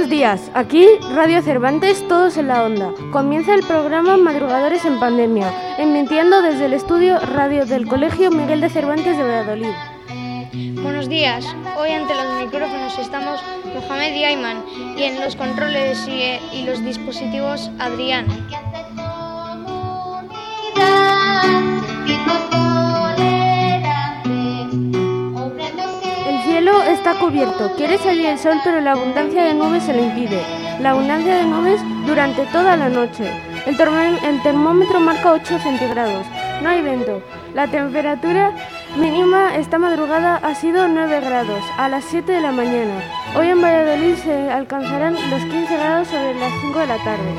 Buenos días, aquí Radio Cervantes, todos en la onda. Comienza el programa Madrugadores en Pandemia, emitiendo desde el estudio radio del Colegio Miguel de Cervantes de Valladolid. Buenos días, hoy ante los micrófonos estamos Mohamed y Ayman, y en los controles y los dispositivos Adrián. El cielo está cubierto, quiere salir el sol, pero la abundancia de nubes se lo impide. La abundancia de nubes durante toda la noche. El termómetro marca 8 centígrados. No hay viento. La temperatura mínima esta madrugada ha sido 9 grados, a las 7 de la mañana. Hoy en Valladolid se alcanzarán los 15 grados sobre las 5 de la tarde.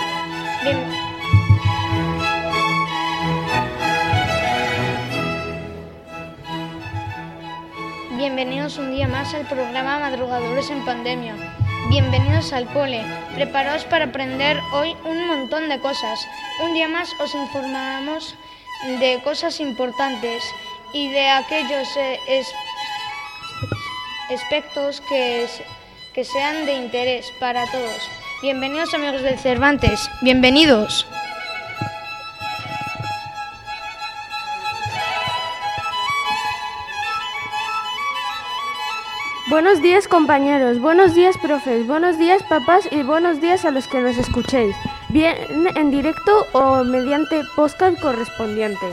Bienvenidos un día más al programa Madrugadores en Pandemia. Bienvenidos al cole. Preparaos para aprender hoy un montón de cosas. Un día más os informamos de cosas importantes y de aquellos aspectos que sean de interés para todos. Bienvenidos, amigos del Cervantes. Bienvenidos. Buenos días, compañeros, buenos días, profes, buenos días, papás, y buenos días a los que nos escuchéis, bien en directo o mediante podcast correspondiente.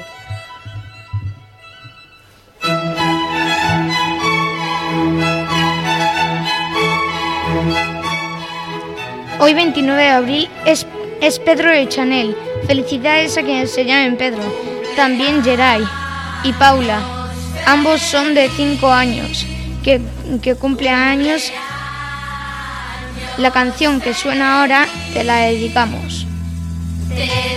Hoy 29 de abril es Pedro de Chanel. Felicidades a quienes se llamen Pedro. También Geray y Paula. Ambos son de 5 años. Que cumple años. La canción que suena ahora te la dedicamos. Te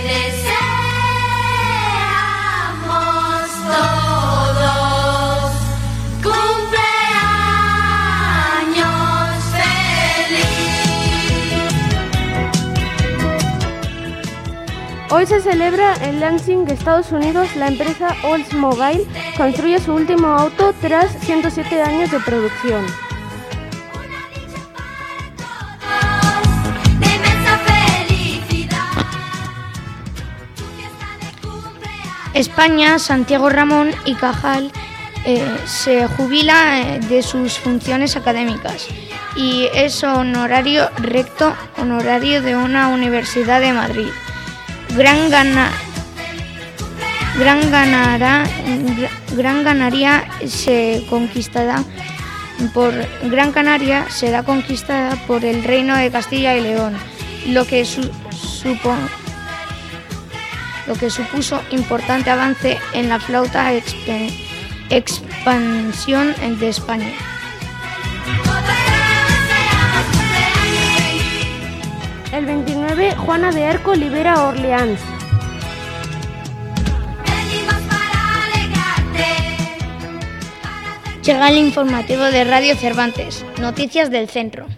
deseamos todos cumpleaños feliz. Hoy se celebra en Lansing, Estados Unidos. La empresa Oldsmobile construye su último auto tras 107 años de producción. España, Santiago Ramón y Cajal se jubila de sus funciones académicas y es rector honorario de una universidad de Madrid. Gran Canaria será conquistada por el Reino de Castilla y León, lo que supuso importante avance en la flauta expansión de España. El 29, Juana de Arco libera a Orleans. Llega el informativo de Radio Cervantes, noticias del centro.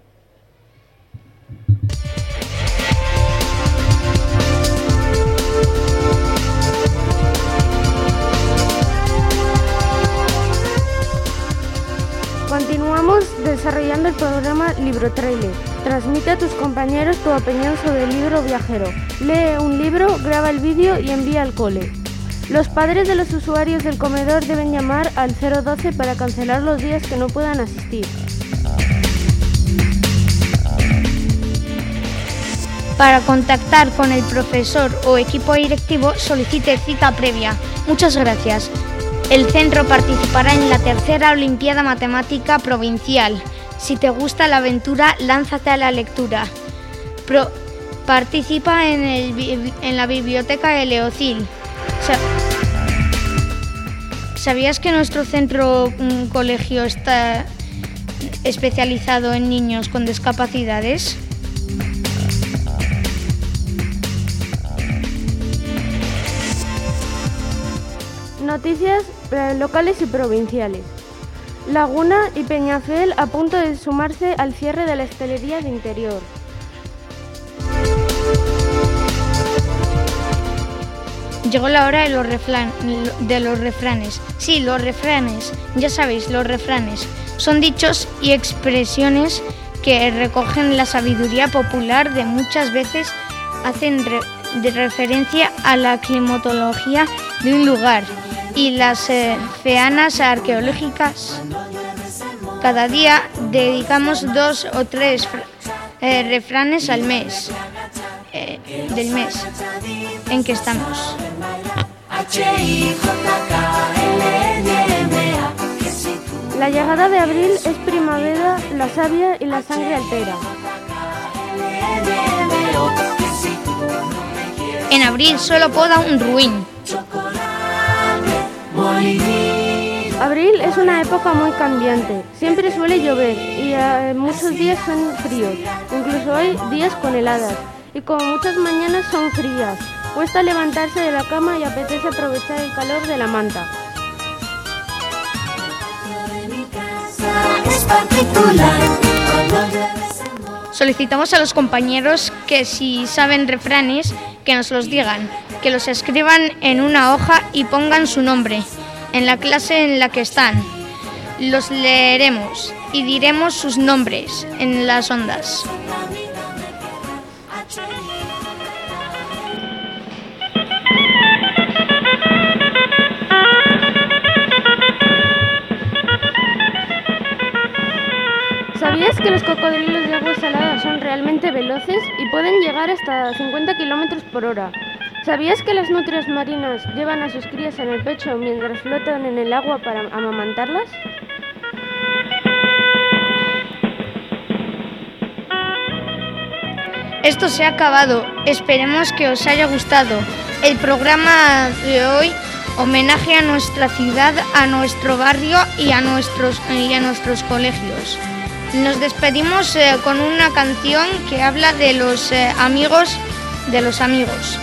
Continuamos desarrollando el programa Libro Trailer. Transmite a tus compañeros tu opinión sobre el libro viajero. Lee un libro, graba el vídeo y envía al cole. Los padres de los usuarios del comedor deben llamar al 012 para cancelar los días que no puedan asistir. Para contactar con el profesor o equipo directivo, solicite cita previa. Muchas gracias. El centro participará en la tercera Olimpiada Matemática Provincial. Si te gusta la aventura, lánzate a la lectura. Participa en la biblioteca de Leocil. ¿Sabías que nuestro centro colegio está especializado en niños con discapacidades? Noticias locales y provinciales. Laguna y Peñafiel a punto de sumarse al cierre de la hostelería de interior. Llegó la hora de los refranes. Sí, los refranes. Ya sabéis, los refranes son dichos y expresiones que recogen la sabiduría popular de muchas veces hacen de referencia a la climatología de un lugar y las feanas arqueológicas. Cada día dedicamos 2 o 3 refranes al mes, del mes en que estamos. La llegada de abril es primavera, la savia y la sangre altera. En abril solo poda un ruin. Abril es una época muy cambiante. Siempre suele llover y muchos días son fríos. Incluso hay días con heladas. Y como muchas mañanas son frías, cuesta levantarse de la cama y apetece aprovechar el calor de la manta. Solicitamos a los compañeros que si saben refranes, que nos los digan, que los escriban en una hoja y pongan su nombre en la clase en la que están. Los leeremos y diremos sus nombres en las ondas. ¿Sabías que los cocodrilos de agua salada son realmente veloces y pueden llegar hasta 50 km por hora? ¿Sabías que las nutrias marinas llevan a sus crías en el pecho mientras flotan en el agua para amamantarlas? Esto se ha acabado. Esperemos que os haya gustado. El programa de hoy homenaje a nuestra ciudad, a nuestro barrio y a nuestros colegios. Nos despedimos con una canción que habla de los amigos de los amigos.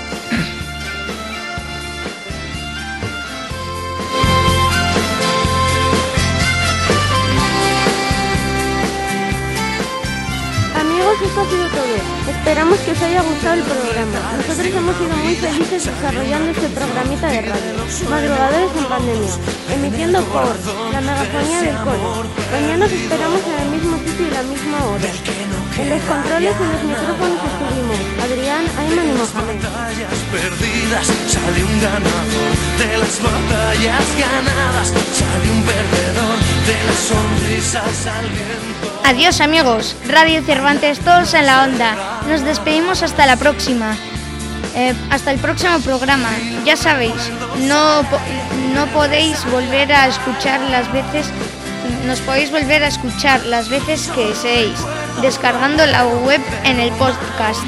Amigos, esto ha sido todo. Esperamos que os haya gustado el programa. Nosotros hemos sido muy felices desarrollando este programita de radio. Madrugadores en pandemia, emitiendo por la megafonía del cole. Mañana os esperamos en el mismo sitio y la misma hora. En los controles y los micrófonos estuvimos Adrián, Ayman y Mohamed. Perdidas, sale un ganador de las batallas ganadas, sale un perdedor de las sonrisas al viento. Adiós amigos, Radio Cervantes, todos en la onda. Nos despedimos hasta la próxima. Hasta el próximo programa. Ya sabéis, no podéis volver a escuchar las veces. Nos podéis volver a escuchar las veces que deseéis, descargando la web en el podcast.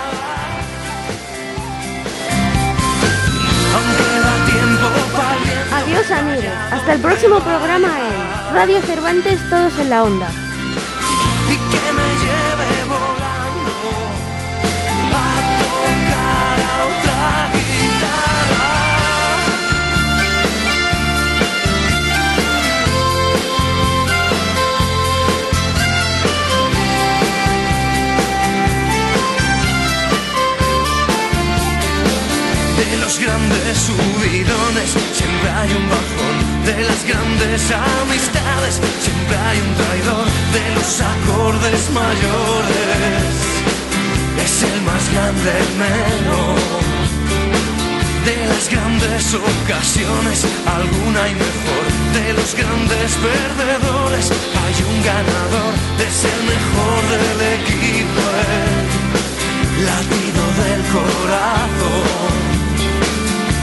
Adiós amigos, hasta el próximo programa en Radio Cervantes, todos en la onda. Y que me lleve volando a tocar a otra guitarra. De los grandes subidones siempre hay un bajón. De las grandes amistades siempre hay un traidor. De los acordes mayores es el más grande el menor. De las grandes ocasiones alguna y mejor. De los grandes perdedores hay un ganador. Es el mejor del equipo, el latido del corazón.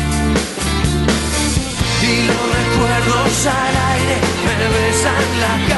Y los recuerdos al aire me besan la